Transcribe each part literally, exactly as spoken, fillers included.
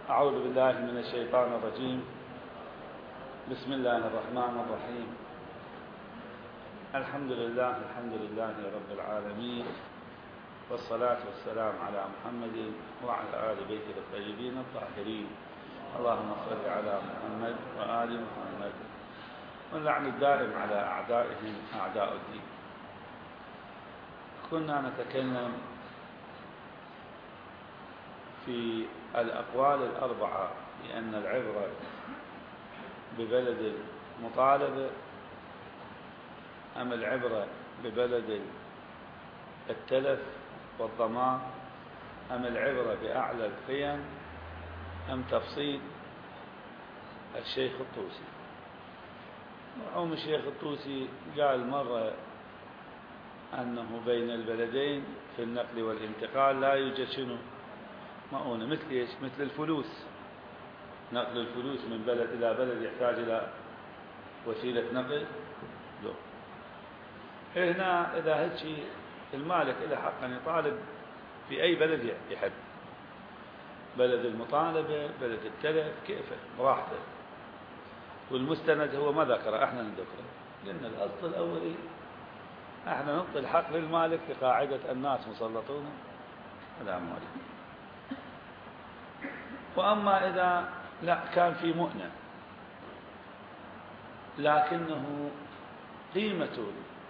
أعوذ بالله من الشيطان الرجيم. بسم الله الرحمن الرحيم. الحمد لله الحمد لله رب العالمين، والصلاة والسلام على محمد وعلى آل بيته الطيبين الطاهرين. اللهم صل على محمد وآل محمد، واللعن الدائم على أعدائهم أعداء الدين. كنا نتكلم في الأقوال الأربعة بأن العبرة ببلد المطالبة أم العبرة ببلد التلف والضمان أم العبرة بأعلى القيم أم تفصيل الشيخ الطوسي. مرحوم الشيخ الطوسي قال مرة أنه بين البلدين في النقل والانتقال لا يوجد شنو مؤونة، مثل إيش؟ مثل الفلوس، نقل الفلوس من بلد إلى بلد يحتاج إلى وسيلة نقل. لا. هنا إذا هيك المالك له حق أن يطالب في أي بلد يحب، بلد المطالبة، بلد التلف، كيفه براحته. والمستند هو ما ذكره، احنا نذكره. قلنا الأصل الأولي احنا نعطي الحق للمالك لقاعدة الناس مسلطون على أموالهم. وأما إذا لا كان في مؤنة لكنه قيمة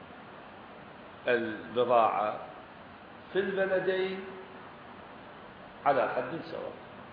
البضاعة في البلدين على حد سواء،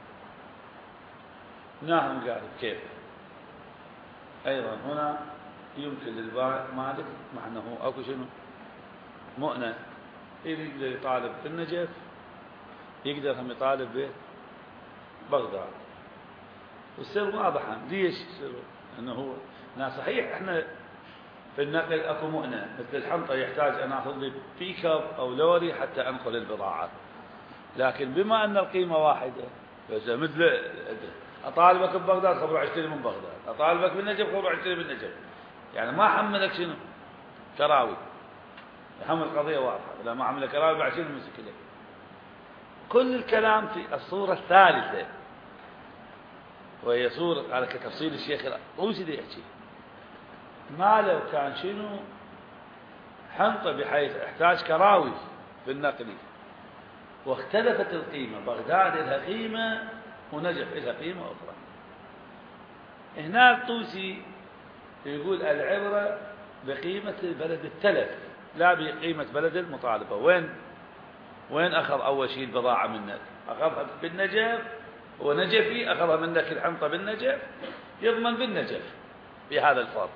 نعم قال كيف. أيضا هنا يمكن للمالك مع أنه أكو شنو مؤنة، يقدر يطالب بالنجف، يقدر هم يطالب ببغداد. والسر واضحة. ليش السر؟ أنه هو صحيح احنا في النقل اكو مؤنة، مثل الحنطة يحتاج أن أخذ لي بيك اب أو لوري حتى أنقل البضاعة، لكن بما أن القيمة واحدة مثل أطالبك ببغداد خبر اشتري من بغداد، أطالبك بالنجف خبر اشتري بالنجف، يعني ما حملك شنو كراوي، يحمل قضية واضحة. إذا ما حملك كراوي بعد شنو المشكلة؟ كل الكلام في الصورة الثالثة، وهي صورة على كتفصيل الشيخ الطوسي دي يحكي. ما لو كان شنو حنطة بحيث احتاج كراوي في النقل واختلفت القيمة، بغداد لها قيمة ونجف لها قيمة أخرى. هنا الطوسي يقول العبرة بقيمة بلد التلف لا بقيمة بلد المطالبة. وين وين أخذ أول شيء البضاعة منك؟ أخذها بالنجف، ونجفي أخذها منك الحنطة بالنجف، يضمن بالنجف بهذا الفرق.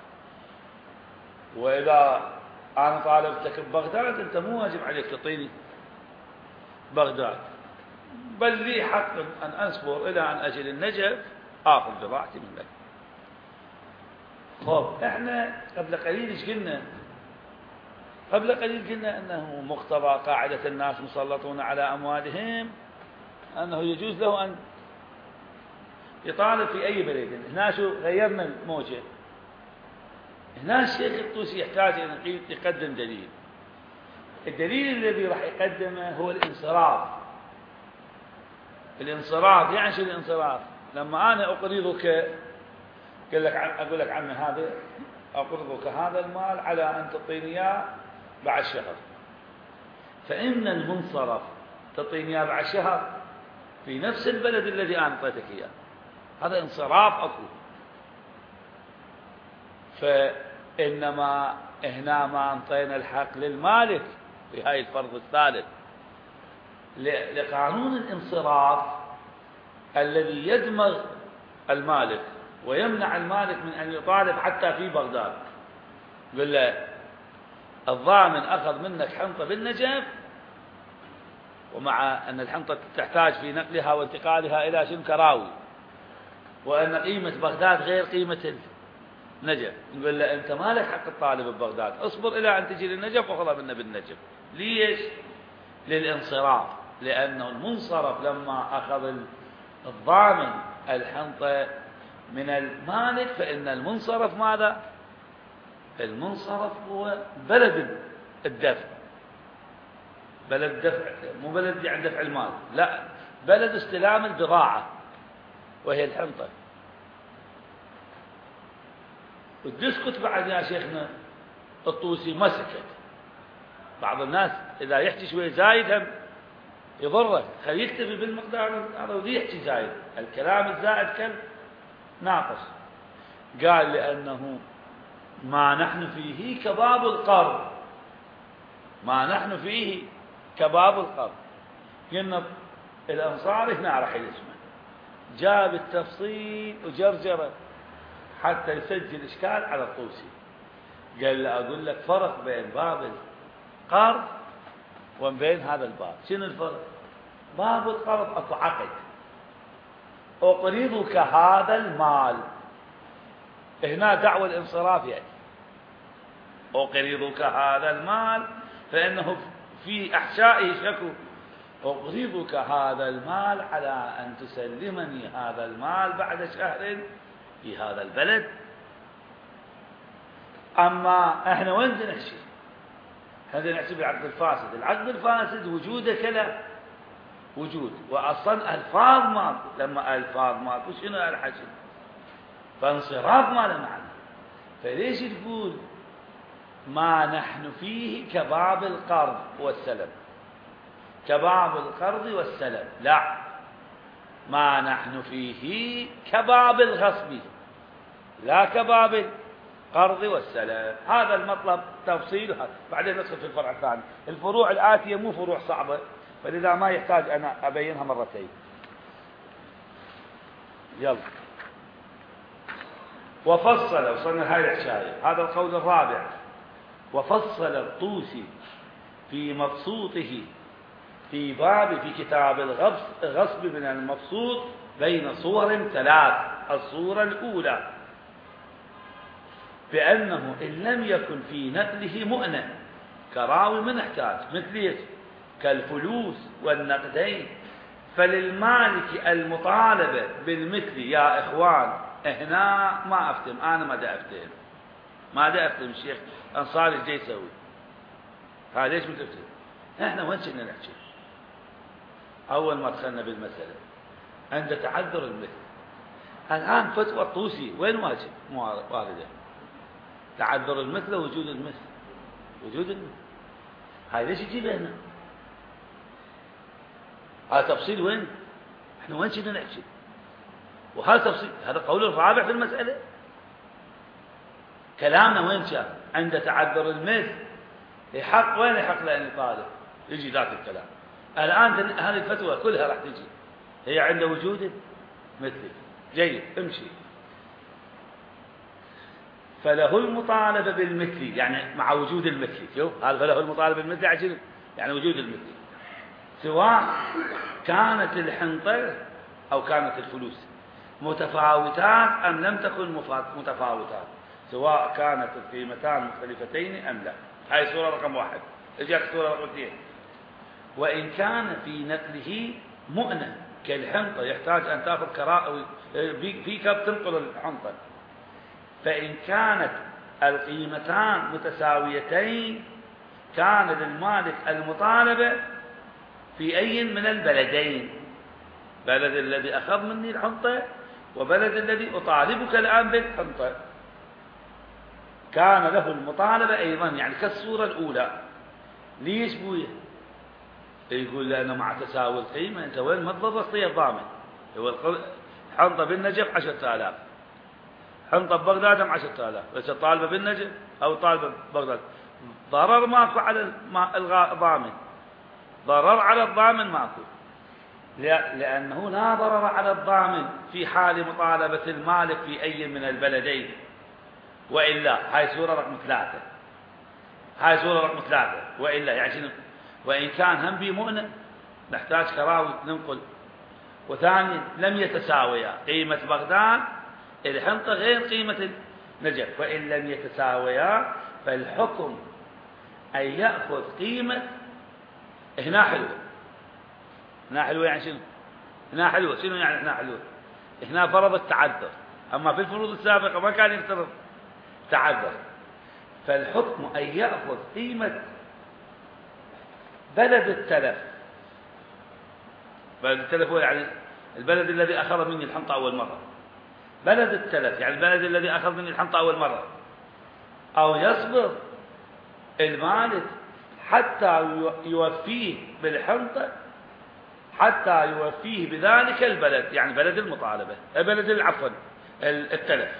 وإذا أنا طالبتك ببغداد أنت مو واجب عليك تعطيني بغداد، بل لي حق أن أصبر إلى أن أجل النجف آخذ بضاعتي منك. طب إحنا قبل قليل إيش قلنا؟ قبل قليل قلنا أنه مقتضى قاعدة الناس مسلطون على أموالهم أنه يجوز له أن يطالب في أي بلد. هنا شو غيرنا الموجة؟ هنا الشيخ الطوسي يحتاج أن يقدم دليل. الدليل الذي راح يقدمه هو الانصراف. الانصراف يعني شو الانصراف؟ لما أنا أقرضك، قال لك أقول لك عمي هذا أقرضك هذا المال على أن تعطيني إياه بعد شهر، فإن المنصرف تعطيني إياه بعد شهر في نفس البلد الذي أنا أعطيتك إياه، هذا انصراف أكو. فإنما هنا ما أنطينا الحق للمالك في هاي الفرض الثالث لقانون الانصراف الذي يدمغ المالك ويمنع المالك من أن يطالب حتى في بغداد. قل له الضامن أخذ منك حنطة بالنجف، ومع أن الحنطة تحتاج في نقلها وانتقالها إلى شن كراوي، وأن قيمة بغداد غير قيمة النجف. نقول له أنت ما لك حق الطالب ببغداد، اصبر إلى أن تجي للنجف وخذها منا بالنجف. ليش؟ للانصراف، لأنه المنصرف لما أخذ الضامن الحنطة من المالك فإن المنصرف ماذا؟ المنصرف هو بلد الدفع، بلد دفع، مو بلد يعني دفع المال، لا، بلد استلام البضاعة. وهي الحنطة. وتسكت بعد يا شيخنا. الطوسي ما سكت. بعض الناس إذا يحكي شوي زايد هم يضرك، خليه يكتفي بالمقدار هذا وذي يحكي زايد، الكلام الزائد كم ناقص. قال لأنه ما نحن فيه كباب القرض، ما نحن فيه كباب القرض. قلنا الأنصاري هنا راح يسمع، جاب التفصيل وجرجره حتى يسجل إشكال على الطوسي. قال له أقول لك فرق بين باب القرض وبين هذا الباب. شنو الفرق؟ باب القرض أكو عقد، أقرضك هذا المال، هنا دعوة الانصراف يعني أقرضك هذا المال، فإنه في أحشائه شكو، أقرضك هذا المال على أن تسلمني هذا المال بعد شهر في هذا البلد. أما إحنا وين نحكي؟ هذا نحكي بالعقد الفاسد. العقد الفاسد وجوده كلا وجود، وأصلا ألفاظ ماكو. لما ألفاظ ماكو شنو الحكي؟ فانصراف ما له معنى. فليش تقول ما نحن فيه كباب القرض والسلم؟ كباب القرض والسلم لا، ما نحن فيه كباب الغصب لا كباب القرض والسلم. هذا المطلب تفصيل. بعدين ندخل في الفرع الثاني. الفروع الآتية مو فروع صعبة، فلذا ما يحتاج أنا أبينها مرتين. يلا. وفصل، وصلنا هاي الحكاية، هذا القول الرابع. وفصل الطوسي في مبسوطه في باب في كتاب الغصب من المبسوط بين صور ثلاث. الصورة الأولى بأنه إن لم يكن في نقله مؤنة كراوي من احتاج مثل كالفلوس والنقدين، فللمالك المطالبة بالمثل. يا إخوان هنا ما أفتهم، أنا ما دا أفتهم ما دا أفتهم الشيخ أنصاري ايش يسوي هذا؟ ليش ما تفتهم؟ احنا وين كنا نحكي؟ أول ما دخلنا بالمسألة عند تعذر المثل. الآن فتوى الطوسي وين واجب واردة؟ تعذر المثل ووجود المثل. وجود المثل هاي ليش يجيبها هنا؟ هذا تفصيل وين؟ احنا وين كنا نحكي؟ وهذا تفصيل، هذا قول الرابع في المسألة. كلامنا وين كان؟ عند تعذر المثل يحق. وين يحق لأن طالب يجي ذاك الكلام. الآن هذه الفتوى كلها راح تجي هي عند وجود مثل. جيد، امشي. فله المطالبة بالمثل يعني مع وجود المثل. شوف هذا فله المطالبة بالمثل عشان يعني وجود المثل، سواء كانت الحنطة أو كانت الفلوس متفاوتات أم لم تكن متفاوتات، سواء كانت القيمتان مختلفتين أم لا. هاي صورة رقم واحد. اجت صورة رقم اثنين. وإن كان في نقله مؤنة كالحنطة يحتاج أن تأخذ كراء في كب تنقل الحنطة، فإن كانت القيمتان متساويتين كان للمالك المطالبة في أي من البلدين، بلد الذي أخذ مني الحنطة وبلد الذي أطالبك الآن بالحنطة، كان له المطالبة أيضا يعني كالصورة الأولى. ليش بويه؟ يقول لأنه مع تساوي القيمة أنت وين ما تضرر الضامن. هو حنطة بالنجف عشرة آلاف، حنطة ببغداد هم عشرة آلاف، بس طالبة بالنجف أو طالبة ببغداد ضرر ماكو على الضامن، ضرر على الضامن ماكو، لأنه لا ضرر على الضامن في حال مطالبة المالك في أي من البلدين. وإلا هاي سورة رقم ثلاثة. هاي سورة رقم ثلاثة. وإلا يعني وإن كان هم بمؤنة نحتاج كراوي ننقل. وثانيا لم يتساويا، قيمة بغداد الحنطة غير قيمة النجف، وإن لم يتساويا فالحكم أن يأخذ قيمة. هنا حلوة، هنا حلوة يعني شنو؟ هنا حلوة شنو يعني هنا حلوة؟ هنا فرض التعذر، أما في الفروض السابقة ما كان يفترض تعذر. فالحكم أن يأخذ قيمة بلد التلف. بلد التلف هو يعني البلد الذي أخذ مني الحنطة أول مرة، بلد التلف يعني البلد الذي أخذ مني الحنطة أول مرة، أو يصبر المالك حتى يوفيه بالحنطة، حتى يوفيه بذلك البلد، يعني بلد المطالبة، بلد عفوا التلف.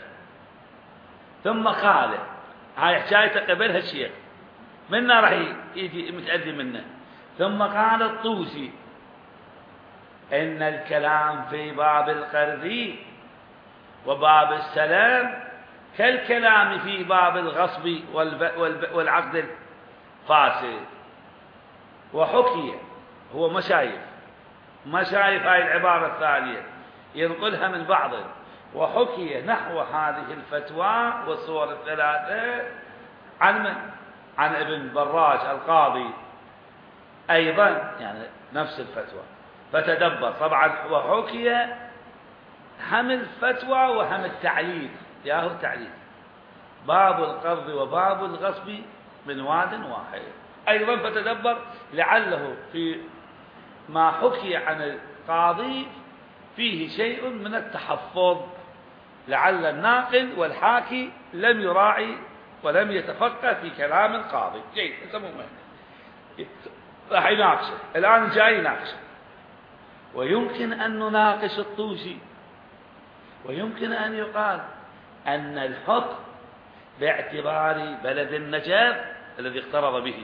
ثم قال هاي حكايته قبلها الشيخ منا راح يجي متأذي منه. ثم قال الطوسي إن الكلام في باب القرض وباب السلام كالكلام في باب الغصب والعقد الفاسد. وحكي هو مشايف مشايف هاي العبارة الثانية ينقلها من بعض. وحكي نحو هذه الفتوى والصور الثلاثة عن من؟ عن ابن براج القاضي أيضا، يعني نفس الفتوى. فتدبر طبعا. وحكي هم الفتوى وهم التعليل، ياهو التعليل، باب القرض وباب الغصب من واد واحد أيضا. فتدبر لعله في ما حكي عن القاضي فيه شيء من التحفظ، لعل الناقل والحاكي لم يراعي ولم يتفقه في كلام القاضي. جيد، يسمونه راح يناقشه الآن، جاي يناقشه. ويمكن أن نناقش الطوسي، ويمكن أن يقال أن الحكم باعتبار بلد النجف الذي اقترض به،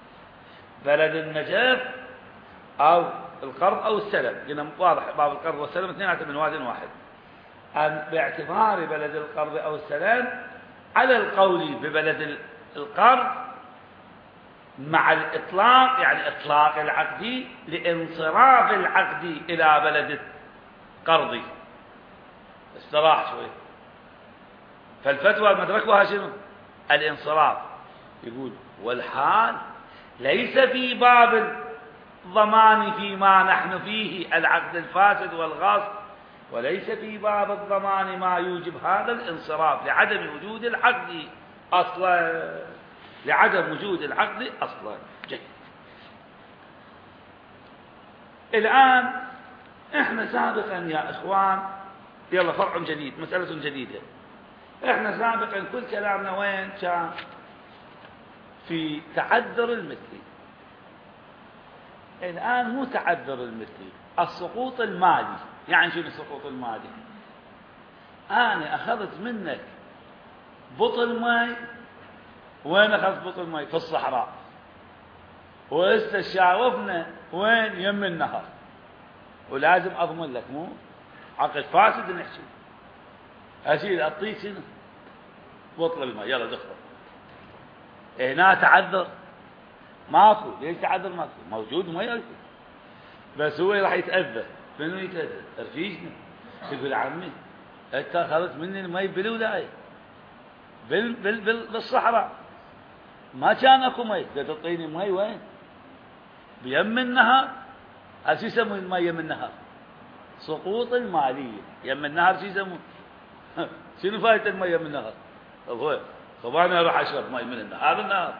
بلد النجف أو القرض أو السلم، قلنا واضح باب القرض والسلم اثنين من واد واحد، أن باعتبار بلد القرض أو السلام على القول ببلد القرض مع الإطلاق، يعني إطلاق العقد لانصراف العقد إلى بلد القرض. استراح شوي. فالفتوى المدركها شنو؟ الانصراف. يقول والحال ليس في باب الضمان فيما نحن فيه العقد الفاسد والغاصب، وليس في باب الضمان ما يوجب هذا الانصراف لعدم وجود العقد أصلا، لعدم وجود العقد أصلا. جيد. الآن احنا سابقا يا إخوان، يلا فرع جديد، مسألة جديدة. احنا سابقا كل كلامنا وين كان؟ في تعذر المثلي. الآن مو تعذر المثلي، السقوط المالي. يعني شنو السقوط المالي؟ أنا أخذت منك بطل ماء. وين أخذت بطل ماء؟ في الصحراء. واستشاوفنا وين؟ يم النهر. ولازم أضمن لك، مو عقد فاسد نحكي. أشيل أعطيك شنو؟ بطل الماء، يلا دخل. هنا تعذر ماكو. ليش تعذر ماكو؟ موجود ما يأكل، بس هو راح يتأذى. منو يتأذى؟ رفيجنا. يقول عمي انت اخذت مني المي بالولاية بال بال بال بالصحراء، ما كان اكو مي، تعطيني مي وين؟ بيم النهر. شو يسمون المي يم النهر؟ سقوط المالية. يم النهر شو يسمون؟ شنو فايدة المي يم النهر؟ هو طب انا اروح اشرب مي من النهر، هذا النهر.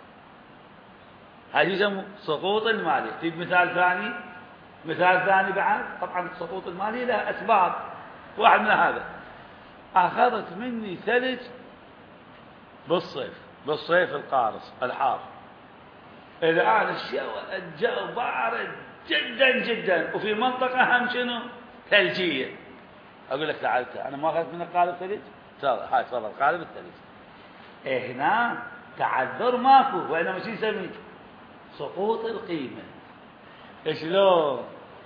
هذا يسمون سقوط المالية. تجيب مثال ثاني، مثال ثاني بعد. طبعا سقوط المالية له اسباب، واحد من هذا اخذت مني ثلج بالصيف، بالصيف القارص الحار. الان الجو بارد جدا جدا، وفي منطقة هم شنو؟ ثلجية. اقول لك تعال انا ما اخذت منك قالب ثلج، هاي تفضل قالب الثلج. إيه هنا تعذر ماكو، وانما شو يسمي؟ سقوط القيمة. شلون؟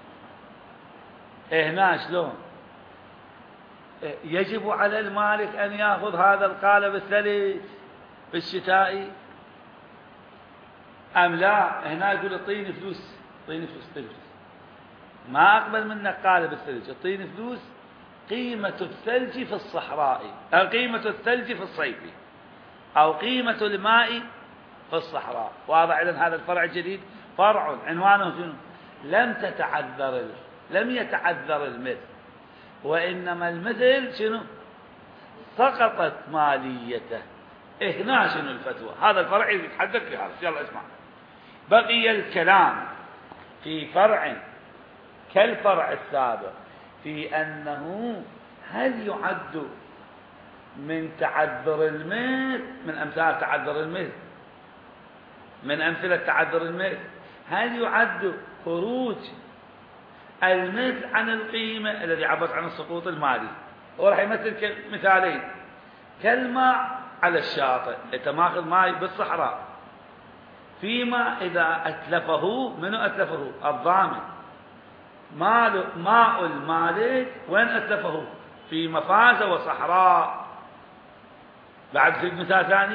إيه هنا شلون؟ إيه يجب على المالك أن يأخذ هذا القالب الثلج في الشتاء أم لا؟ هنا يقول اعطيني فلوس، اعطيني فلوس تلبس، ما أقبل منك قالب الثلج، اعطيني فلوس قيمة الثلج في الصحراء، أو قيمة الثلج في الصيف، أو قيمة الماء في الصحراء. واضح؟ إذن هذا الفرع الجديد فرع عنوانه شنو؟ لم تتعذر، لم يتعذر المثل، وإنما المثل شنو؟ سقطت ماليته. هنا شنو الفتوى؟ هذا الفرع يتحدث في هذا. يلا اسمع. بقي الكلام في فرع كالفرع السابق في أنه هل يعد من تعذر المثل، من أمثال تعذر المثل، من أمثلة تعذر المثل، هل يعد خروج المثل عن القيمة الذي عبرت عن السقوط المالي؟ هو راح يمثل مثالين: كالماء على الشاطئ، انت ماخذ ماء بالصحراء، فيما إذا أتلفه، منو أتلفه؟ الضامن. ماء ماء المالك وين أتلفه؟ في مفازة وصحراء. بعد في مثال ثاني: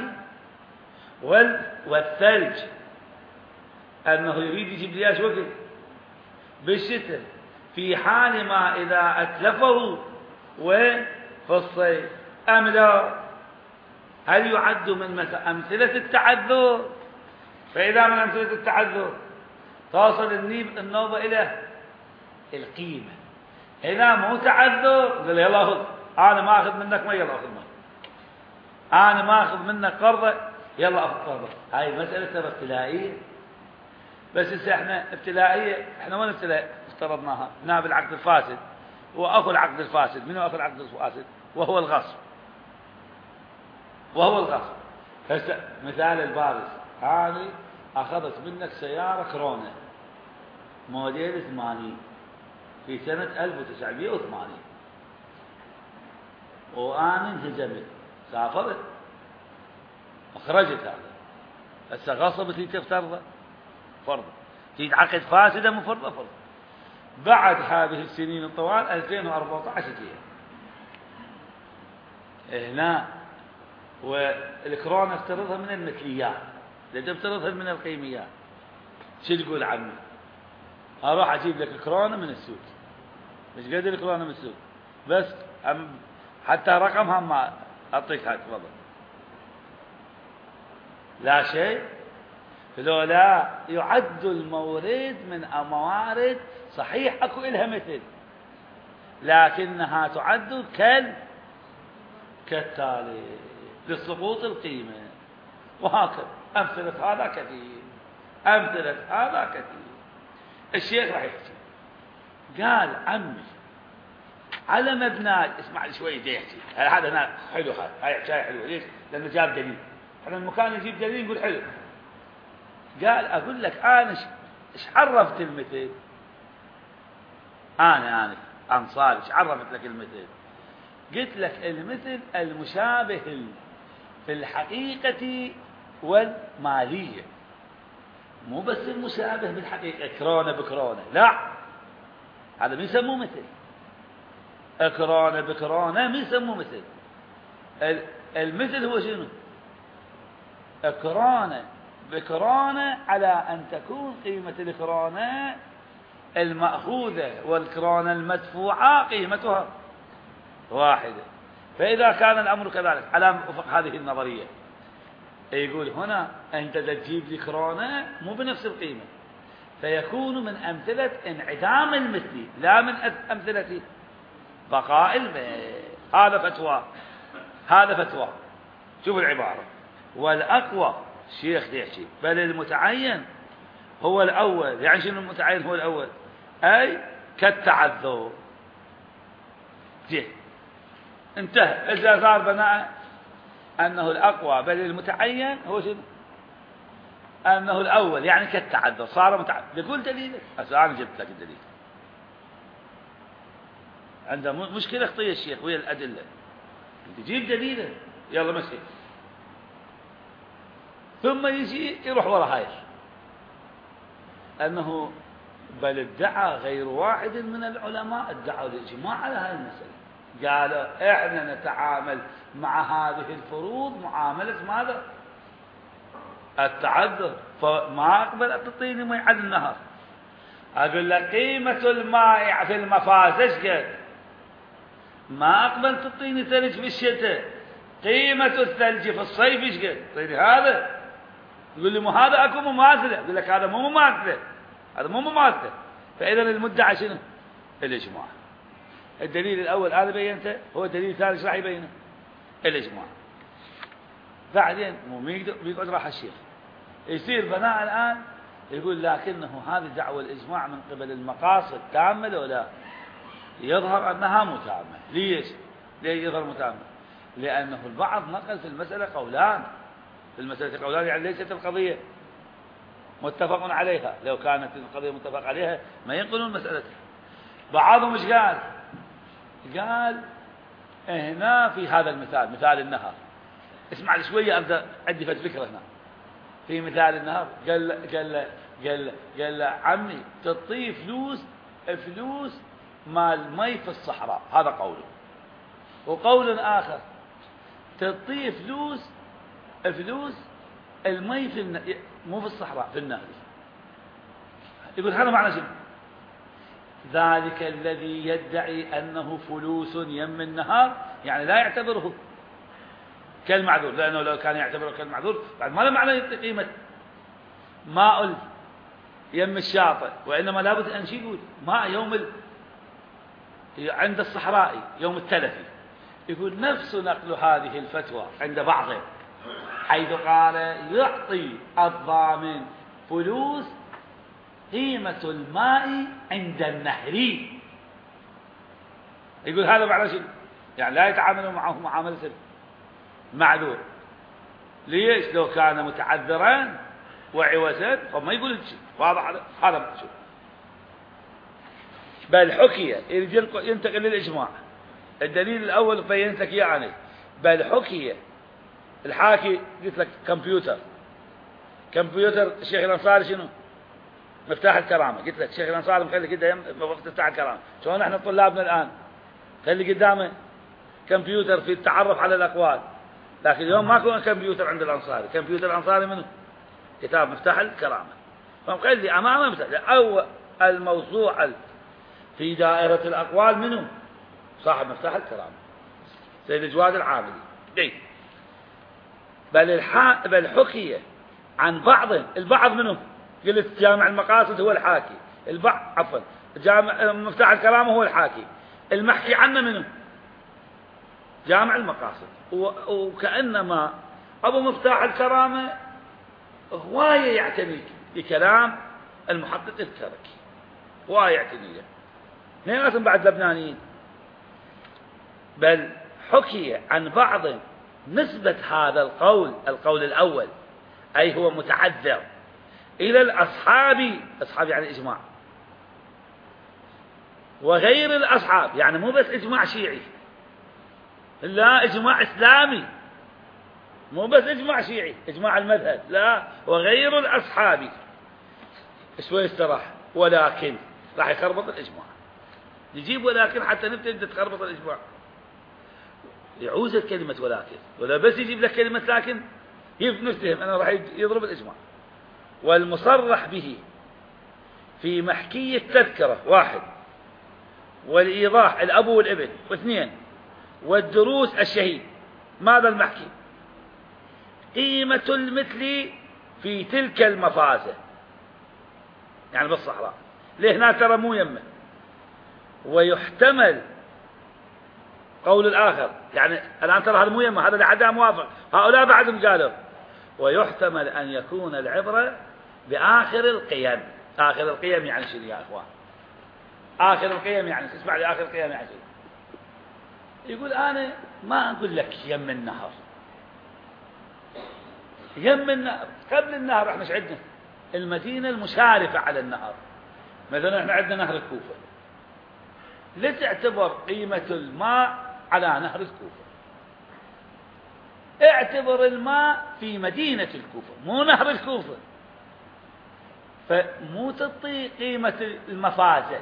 والثلج، أنه يريد يجيب لي ايش وقت؟ بالشتاء، في حال ما إذا أتلفه وين؟ في الصيف. أم لا؟ هل يعد من أمثلة التعذر؟ فإذا من أمثلة التعذر توصل النوبة إلى القيمة. إذا مو تعذر قال يلا خذ، أنا ما أخذ منك ما، يلا أخذ ما، أنا ما أخذ منك قرضة، يلا أخذ قرضة. هاي مسألة ترى ابتلائية، بس إذا إحنا ابتلائية، إحنا وين ابتلاء افترضناها؟ هنا بالعقد الفاسد، وأخو العقد الفاسد. منو أخو العقد الفاسد؟ وهو الغصب، وهو الغصب. هسه مثال البارز: أنا أخذت منك سيارة كورونا موديل ثمانين في سنة ألف وتسعمائة وثمانين، وأنا انهزمت، سافرت، أخرجت هذا، هسه غصبت لي تفترضه فرض، تريد عقد فاسدة مفرضة فرض. بعد هذه السنين الطوال ألفين وأربعة عشر هنا، والكورونا افترضها من المثليات، لا افترضها من القيميات. شو تقول عمي؟ اروح اجيب لك الكورونا من السوق، مش قد الكورونا من السوق، بس حتى رقمها ما اعطيك. هاي تفضل، لا شيء. فلولا يعد المورد من موارد صحيح اكو الها مثل، لكنها تعد كال كالتالي لسقوط القيمة. وهكذا أمثلة هذا كثير، أمثلة هذا كثير. الشيخ راح يحكي، قال عمي على مبنى، اسمع لي شوي دي يحكي، هذا هنا حلو، هذا هاي حكاية حلوة. ليش؟ لأنه جاب دليل. احنا المكان يجيب دليل يقول حلو. قال أقول لك أنا ايش عرفت المثل؟ أنا أنا أنصار ايش عرفت لك المثل؟ قلت لك المثل المشابه في الحقيقة والمالية، مو بس المشابه بالحقيقة كورونا بكورونا، لا، هذا ما يسموه مثل. كورونا بكورونا ما يسموه مثل. المثل هو شنو؟ كورونا بكورونا على أن تكون قيمة الكورونا المأخوذة والكورونا المدفوعة قيمتها واحدة. فإذا كان الأمر كذلك على وفق هذه النظرية، يقول هنا أنت تجيب لي كورونا مو بنفس القيمة، فيكون من أمثلة انعدام المثل لا من أمثلة بقاء المثل. هذا فتوى، هذا فتوى. شوفوا العبارة: والأقوى، الشيخ يحكي، بل المتعين هو الأول. يعني شنو المتعين هو الأول؟ أي كالتعذر. جه انتهى. إذا صار بناء أنه الأقوى بل المتعين هو شنو؟ أنه الأول، يعني كالتعذر، صار متعذر. يقول دليلك، هسه أنا جبت لك الدليل. عنده مشكلة خطية الشيخ ويا الأدلة، تجيب دليله يلا مشي، ثم يجي يروح ورا هاي أنه بل ادعى غير واحد من العلماء ادعوا الإجماع على هاي المسألة. قالوا احنا نتعامل مع هذه الفروض معاملة ماذا؟ التعذر. فما اقبل تعطيني مي على النهر، اقول لك قيمة الماء في المفاز ايش قد؟ ما اقبل تعطيني ثلج في الشتاء، قيمة الثلج في الصيف ايش قد؟ تعطيني هذا، يقول لي مو هذا اكو مماثلة، اقول لك هذا مو مماثلة، هذا مو مماثلة. فاذا المدعى شنو؟ الاجماع. الدليل الأول هذا بينته، هو الدليل الثالث راح يبينه الإجماع. بعدين مو بيقعد راح الشيخ يصير بناء الآن يقول لكنه هذه دعوة الإجماع من قبل المقاصد تامة ولا لا؟ يظهر أنها متامة. ليش؟ ليش يظهر متامة؟ لأنه البعض نقل في المسألة قولان، في المسألة قولان، يعني ليست القضية متفق عليها. لو كانت القضية متفق عليها ما ينقلون المسألة. بعضهم ايش قال؟ قال هنا في هذا المثال، مثال النهر، اسمع لي شوية أبدأ عندي فكرة هنا. في مثال النهر قال قال قال قال عمي تعطيه فلوس فلوس مال مي في الصحراء، هذا قوله. وقول آخر تعطيه فلوس فلوس المي في الن... مو في الصحراء، في النهر. يقول هذا معنى شنو؟ ذلك الذي يدعي أنه فلوس يم النهار يعني لا يعتبره كالمعذور، لأنه لو كان يعتبره كالمعذور بعد ما له معنى قيمة ماء يم الشاطئ، وإنما لابد أن يقول ماء يوم ال... عند الصحرائي يوم التلفي. يقول نفس نقل هذه الفتوى عند بعضهم، حيث قال يعطي الضامن فلوس قيمة الماء عند النهر. يقول هذا معنى شنو؟ يعني لا يتعامل معه معاملة المعذور. ليش؟ لو كان متعذرا وعوزا فما يقول شيء واضح. هذا شو. بل حكي ينتقل للإجماع. الدليل الأول بينتك يعني بل حكي الحاكي قلت لك كمبيوتر كمبيوتر الشيخ الأنصاري شنو؟ مفتاح الكرامة. قلت لك الشيخ الأنصاري مخلي قدامه مفتاح الكرامة. شلون احنا طلابنا الآن خلي قدامه كمبيوتر في التعرف على الأقوال، لكن اليوم ما يكون كمبيوتر عند الأنصاري. كمبيوتر الأنصاري منه كتاب مفتاح الكرامة، فمخلي أمامه مفتاح أو الموضوع في دائرة الأقوال منه صاحب مفتاح الكرامة سيد الجواد العاملي. دي. بل الح... بل حكي عن بعض البعض منه، قلت جامع المقاصد هو الحاكي، البعض عفوا جامع مفتاح الكرامة هو الحاكي، المحكي عنه منه جامع المقاصد. و... وكأنما أبو مفتاح الكرامة هواية يعتني بكلام المحقق التركي، هواية يعتني له. اثنين أصلا بعد لبنانيين. بل حكي عن بعض نسبة هذا القول، القول الأول أي هو متعذر، إلى الأصحاب، أصحاب يعني إجماع، وغير الأصحاب يعني مو بس إجماع شيعي، لا إجماع إسلامي، مو بس إجماع شيعي إجماع المذهب، لا وغير الأصحاب. شوي استراح، ولكن راح يخربط الإجماع، يجيب ولكن حتى نبتدي تخربط الإجماع، يعوز الكلمة ولكن، ولا بس يجيب لك كلمة لكن نفتهم أنا راح يضرب الإجماع. والمصرح به في محكي التذكرة واحد، والإيضاح الأب والابن واثنين، والدروس الشهيد. ماذا المحكي؟ قيمة المثل في تلك المفازة، يعني بالصحراء لهنا ترى مو يمه. ويحتمل قول الآخر، يعني الآن ترى هذا مو يمه، هذا لعدها موافق، هؤلاء بعدهم قالوا ويحتمل أن يكون العبرة بآخر القيم. آخر القيم يعني شنو يا أخوان؟ آخر القيم يعني اسمع لي، آخر القيم يعني شنو؟ يقول أنا ما أقول لك يم النهر، يم النهر قبل النهر احنا ايش عندنا؟ المدينة المشارفة على النهر، مثلا احنا عندنا نهر الكوفة، لا تعتبر قيمة الماء على نهر الكوفة، اعتبر الماء في مدينة الكوفة مو نهر الكوفة، فمو تعطي قيمة المفازة،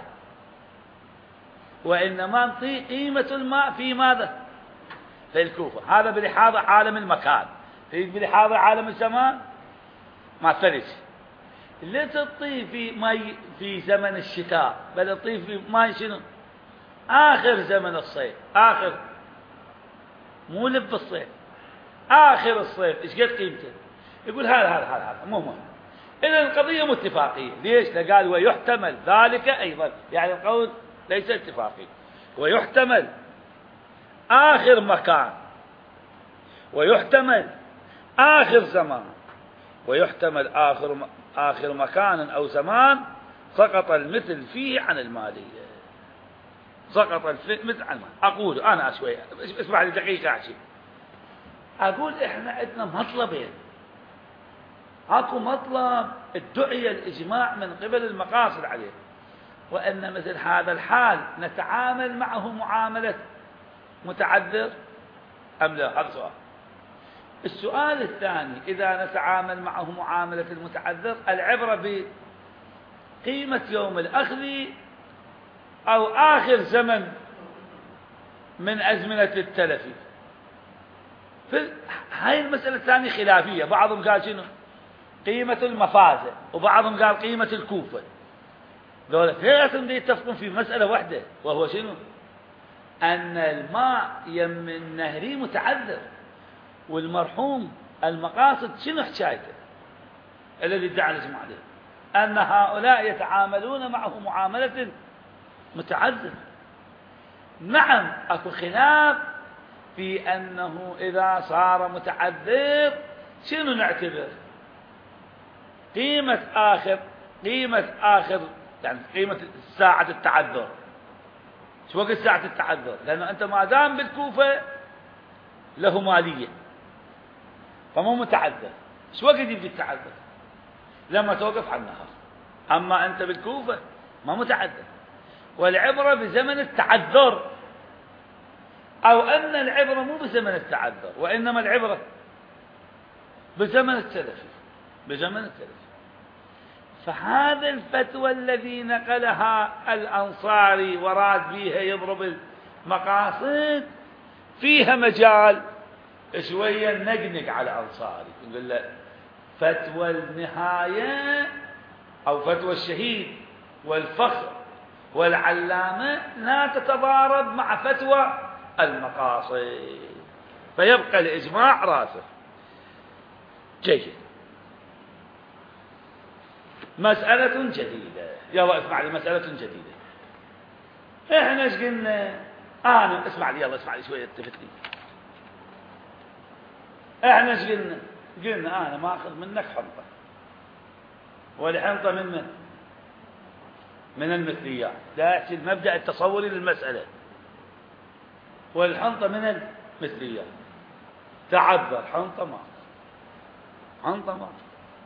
وإنما تعطي قيمة الماء في ماذا؟ في الكوفة. هذا بلحاظ عالم المكان، في بلحاظ عالم الزمان ما تفرج. لا تعطي في ماء في زمن الشتاء، بل تعطي في ماء شنو؟ آخر زمن الصيف، آخر مو لب الصيف، آخر الصيف إيش قد قيمته؟ يقول هذا هذا هذا هذا مو مهم. إذا القضية متفاقية. ليش؟ لقال ويحتمل ذلك أيضا، يعني القول ليس اتفاقي. ويحتمل آخر مكان، ويحتمل آخر زمان، ويحتمل آخر آخر مكان أو زمان سقط المثل فيه عن المالية. سقط الفعل مثل المال. أقول أنا شوية اسمع لي دقيقة أحكي. أقول إحنا عندنا مطلبين. أكو مطلب ادعي الإجماع من قبل المقاصد عليه، وأن مثل هذا الحال نتعامل معه معاملة متعذر أم لا؟ هذا سؤال. السؤال الثاني، إذا نتعامل معه معاملة المتعذر العبرة بقيمة يوم الأخذ أو آخر زمن من أزمنة التلف. في هاي المسألة الثانية خلافية، بعضهم قال شنو قيمة المفازة وبعضهم قال قيمة الكوفة. ذولا اثنيناتهم يتفقون في مسألة واحدة، وهو شنو؟ أن الماء يم النهري متعذر، والمرحوم المقاصد شنو حكايته الذي ادعى الإجماع عليه؟ أن هؤلاء يتعاملون معه معاملة متعذر. نعم أكو خلاف في أنه إذا صار متعذر شنو نعتبر قيمة آخر قيمة آخر يعني قيمة ساعة التعذر. شو وقت ساعة التعذر؟ لأنه أنت ما دام بالكوفة له مالية فمو متعذر. شو وقت يبدي التعذر؟ لما توقف على النهر. أما أنت بالكوفة ما متعذر. والعبرة بزمن التعذر، أو أن العبرة مو بزمن التعذر وإنما العبرة بزمن التلف بزمن التلف. فهذا الفتوى الذي نقلها الأنصاري وراد بها يضرب المقاصد فيها مجال شوية نقنق على الأنصاري، نقول له فتوى النهاية أو فتوى الشهيد والفخر والعلامة لا تتضارب مع فتوى المقاصد، فيبقى الإجماع راسخ. جيد. مسألة جديدة. يلا اسمع لي مسألة جديدة. احنا ايش قلنا؟ انا اسمع لي يلا اسمع لي شوية التفت لي. احنا ايش قلنا؟ قلنا انا ما اخذ منك حنطة، والحنطة من من؟ من المثليات. لا يحكي المبدأ التصوري للمسألة، والحنطة من المثليات. تعذر حنطة ما حنطة ما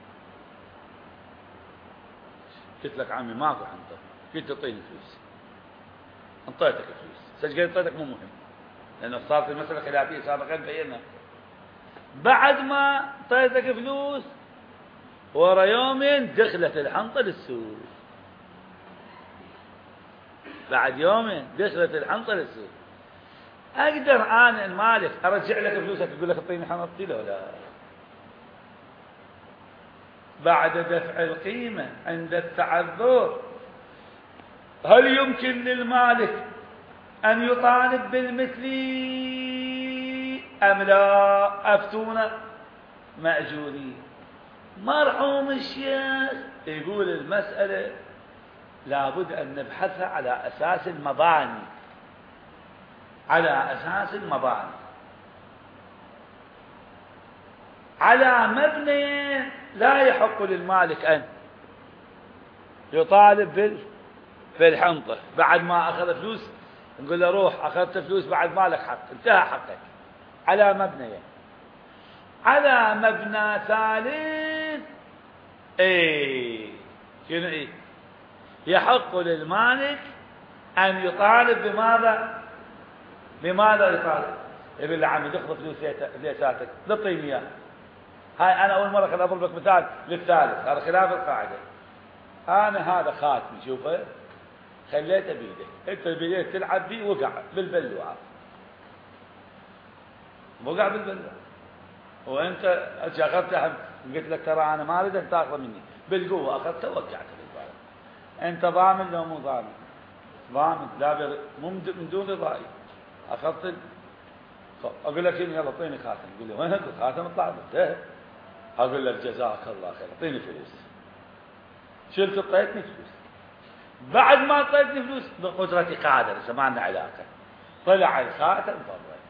قلت لك عمي ماكو حنطة، قلت اعطيني فلوس، انطيتك فلوس. سجل انطيتك مو مهم لأنه صارت المسألة خلافية سابقا بينا. بعد ما انطيتك فلوس ورا يومين دخلت الحنطة للسوق. بعد يومين دخلت الحنطة للسوق. أقدر أنا المالك أرجع لك فلوسك يقول لك اعطيني حنطتي لو لا؟ بعد دفع القيمة عند التعذر هل يمكن للمالك أن يطالب بالمثلي أم لا؟ أفتونا مأجورين. مرحوم الشيخ يقول المسألة لابد أن نبحثها على أساس المباني، على أساس المباني، على مبنى لا يحق للمالك أن يطالب بالحنطة بعد ما أخذ فلوس. نقول له روح أخذت فلوس بعد ما لك حق، انتهى حقك. على مبنى على مبنى ثالث ايه شنو ايه يحق للمالك أن يطالب بماذا؟ بماذا يطالب؟ يقول له عمي تاخذ فلوس ليساتك تعطيني اياه. هاي أنا أول مرة خل أضرب لك مثال للثالث، هذا خلاف القاعدة. أنا هذا خاتمي شوفه خليته بيدك، أنت بديت تلعب بيه وقع بالبلوعة، وقع بالبلوعة، وأنت أخذته قلت لك ترى أنا ما أريد أن تأخذ مني بالقوة، أخذته وقعته بالبلوعة. أنت ضامن لو مو ضامن؟ ضامن لا مو من دون رضائي. أخذت أقول لك يلا اعطيني خاتم، يقول لي وين الخاتم؟ اطلع به. أقول لك جزاك الله خير اعطيني فلوس. شلت اعطيتني فلوس. بعد ما اعطيتني فلوس بقدرتي قادر لسه ما عندنا علاقة، طلع الخاتم ضرر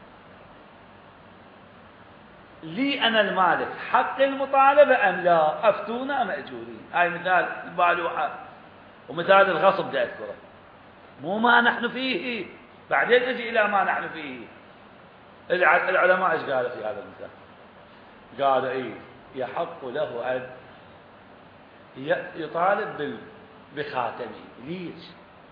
لي أنا المالك حق المطالبة أم لا؟ أفتونا مأجورين. هاي مثال البالوعة ومثال الغصب ده أذكره. مو ما نحن فيه، بعدين نجي إلى ما نحن فيه. العلماء ايش قالوا في هذا المثال؟ قالوا إيه يحق له أن يطالب بخاتمه. ليش؟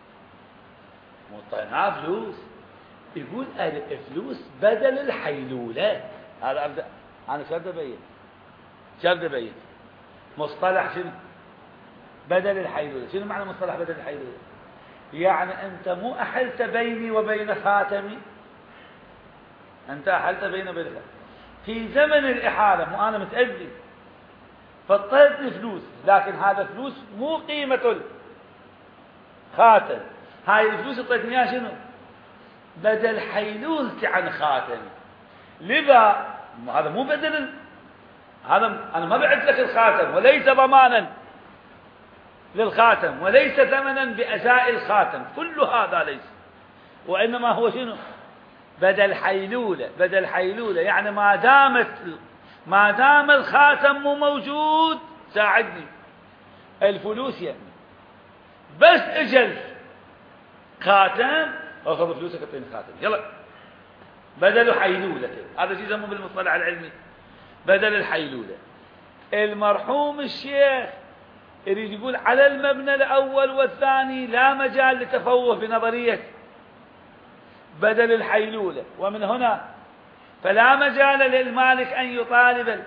مطلع فلوس، يقول الفلوس بدل الحيلولة. هذا أبدأ أنا شرد أبين شرد أبين مصطلح شنو؟ بدل الحيلولة. شنو معنى مصطلح بدل الحيلولة؟ يعني أنت مو أحلت بيني وبين خاتمي، أنت أحلت بيني وبين خاتمي في زمن الإحالة، مو أنا متأذي فاضطرتني فلوس، لكن هذا فلوس مو قيمة الخاتم، هاي الفلوس اعطيتني اياها شنو؟ بدل حيلولتي عن خاتمي. لذا هذا مو بدل، هذا أنا ما بعت لك الخاتم وليس ضمانا للخاتم وليس ثمنا بأزاء الخاتم، كل هذا ليس، وإنما هو شنو؟ بدل حيلولة. بدل حيلولة يعني ما دامت ما دام الخاتم مو موجود ساعدني الفلوس يعني، بس اجل خاتم اخذ فلوسك اعطيني خاتم يلا. بدل حيلولة، هذا شيء يسموه بالمصطلح العلمي بدل الحيلولة. المرحوم الشيخ يريد يقول على المبنى الأول والثاني لا مجال لتفوه بنظرية بدل الحيلولة، ومن هنا فلا مجال للمالك أن يطالب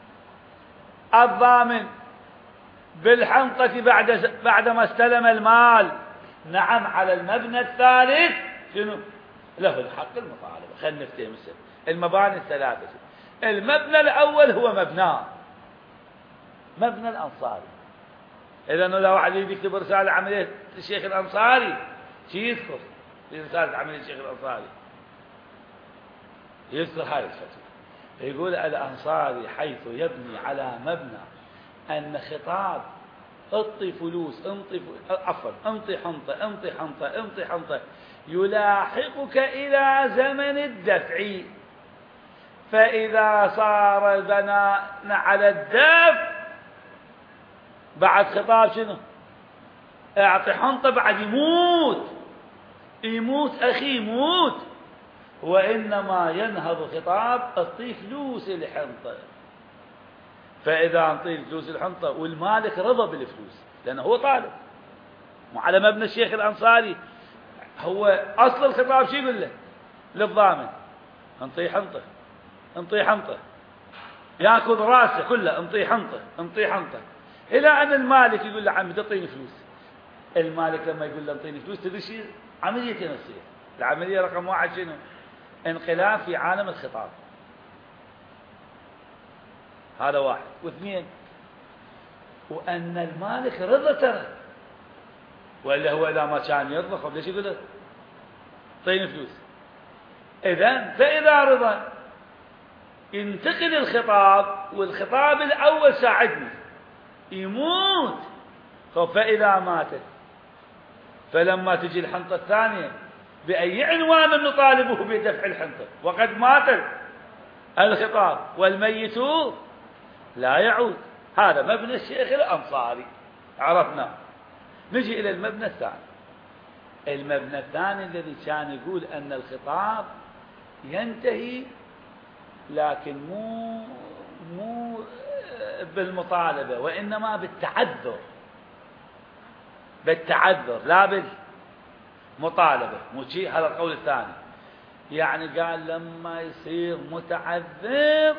الضامن بالحنطة بعد بعدما استلم المال. نعم على المبنى الثالث شنو؟ له الحق المطالبة. خلينا نفتهم المباني الثلاثة. المبنى الأول هو مبنى مبنى الأنصاري. إذا لو واحد يكتب رسالة عملية الشيخ الأنصاري شي يذكر في رسالة عملية الشيخ الأنصاري؟ يذكر هاي الفتوى، يقول الأنصاري حيث يبني على مبنى أن خطاب اعطي فلوس انطي عفوا انطي حنطة انطي حنطة انطي حنطة يلاحقك إلى زمن الدفع، فإذا صار البناء على الدفع بعد خطاب شنو؟ اعطي حنطة بعد يموت يموت أخي يموت، وإنما ينهض خطاب اعطي فلوس الحنطة. فإذا أعطي فلوس الحنطة والمالك رضى بالفلوس لأنه هو طالب، وعلى مبنى الشيخ الأنصاري هو أصل الخطاب شو يقول له؟ للضامن انطي حنطة انطي حنطة، ياخذ راسه كله انطي حنطة انطي حنطة، إلى أن المالك يقول له عمي تعطيني فلوس. المالك لما يقول له انطيني فلوس تدري شيء عمليتين تصير. العملية رقم واحد شنو؟ انقلاب في عالم الخطاب، هذا واحد. واثنين وأن المالك رضى ترى، وإلا هو إذا ما كان يرضى خب ليش يقول له اعطيني فلوس؟ إذن فإذا رضى ينتقل الخطاب، والخطاب الأول ساعدني يموت، خب فإذا ماتت فلما تجي الحنطة الثانية بأي عنوان نطالبه بدفع الحنطة وقد مات الخطاب والميت لا يعود. هذا مبنى الشيخ الأنصاري عرفنا. نجي إلى المبنى الثاني. المبنى الثاني الذي كان يقول أن الخطاب ينتهي لكن مو مو بالمطالبة وإنما بالتعذر، بالتعذر لا بالمطالبة، مو شيء. هذا القول الثاني يعني قال لما يصير متعذر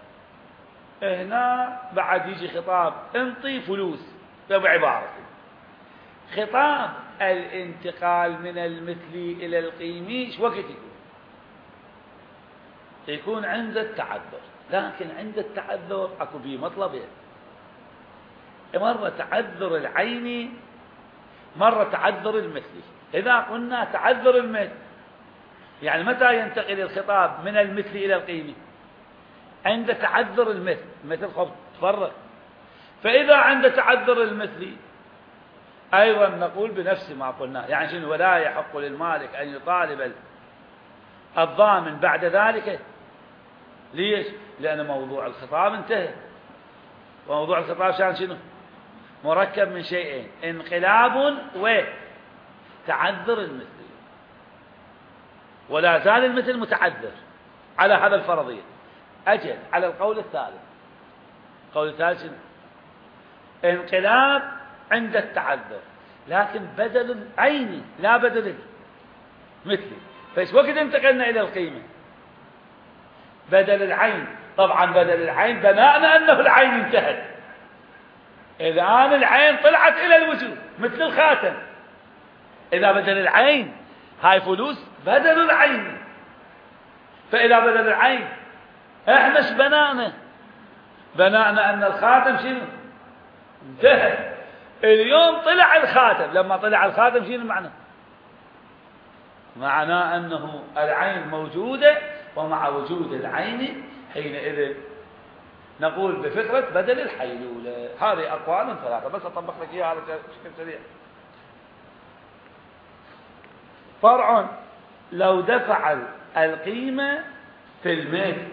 هنا بعد يجي خطاب انطي فلوس. بعبارة خطاب الانتقال من المثلي إلى القيمي شو وقت يكون؟ يكون عند التعذر، لكن عند التعذر اكو به مطلبين، مرة تعذر العيني مرة تعذر المثلي. إذا قلنا تعذر المثل يعني متى ينتقل الخطاب من المثل إلى القيمي؟ عند تعذر المثل، مثل خب تفرق. فإذا عند تعذر المثل أيضا نقول بنفس ما قلنا، يعني شنو؟ ولا يحق للمالك أن يطالب الضامن بعد ذلك. ليش؟ لأن موضوع الخطاب انتهى. وموضوع الخطاب كان شنو؟ مركب من شيئين، انقلاب تعذر المثل، ولا زال المثل متعذر على هذا الفرضية. أجل على القول الثالث، القول الثالث انقلاب عند التعذر، لكن بدل عيني لا بدل مثلي. فايش وقت انتقلنا إلى القيمة؟ بدل العين. طبعا بدل العين بناءنا أنه العين انتهت، الآن العين طلعت إلى الوجود مثل الخاتم. إذا بدل العين هاي فلوس بدل العين، فإذا بدل العين احنا ايش بناءنا؟ بناءنا أن الخاتم شنو؟ انتهى. اليوم طلع الخاتم، لما طلع الخاتم شنو معنى؟ معناه أنه العين موجودة، ومع وجود العين حينئذ نقول بفكرة بدل الحيلولة. هذه أقوال ثلاثة، بس أطبق لك إياها على شكل سريع. فرع: لو دفع القيمة في المال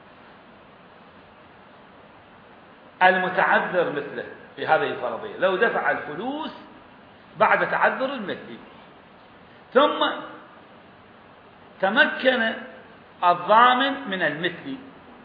المتعذر مثله، في هذه الفرضية لو دفع الفلوس بعد تعذر المثل، ثم تمكن الضامن من المثل،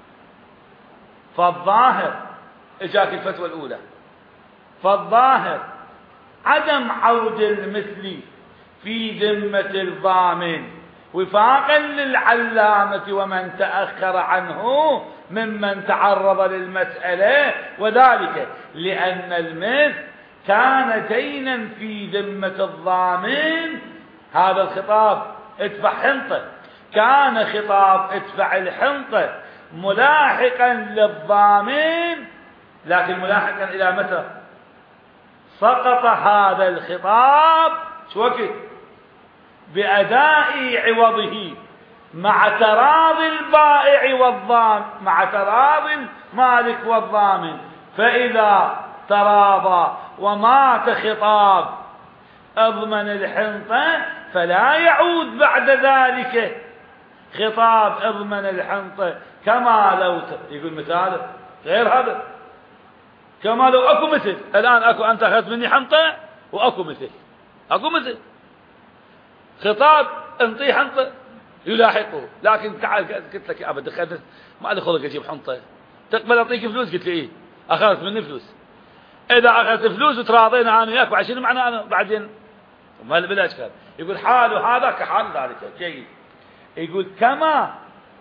فالظاهر اجاك الفتوى الأولى، فالظاهر عدم عود المثل في ذمة الضامن وفاقا للعلامة ومن تأخر عنه ممن تعرض للمسألة، وذلك لأن المثل كان دينا في ذمة الضامن. هذا الخطاب ادفع حنطة، كان خطاب ادفع الحنطة ملاحقا للضامن، لكن ملاحقا إلى متى؟ سقط هذا الخطاب شو وقت؟ بأداء عوضه مع تراضي البائع والضامن، مع تراضي المالك والضامن. فإذا تراضى ومات خطاب أضمن الحنطة فلا يعود بعد ذلك خطاب أضمن الحنطة، كما لو ت... يقول مثال غير هذا، كما لو أكو مثل. الآن أكو أنت أخذت مني حنطة وأكو مثل، أكو مثل خطاب انطيه حنطة يلاحقه، لكن تعال قلت لك يا أبد دخلت ما لي خلق أجيب حنطة، تقبل أعطيك فلوس؟ قلت لي إيه، أخذت مني فلوس. إذا أخذت فلوس وتراضينا أنا وياك وعشان معنى أنا بعدين ما بلا إشكال. يقول حال هذا كحال ذلك جيد. يقول كما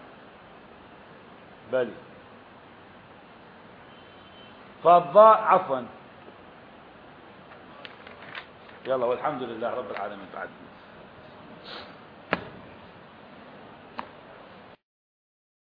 بلي فالضاء عفوا يلا والحمد لله رب العالمين. بعد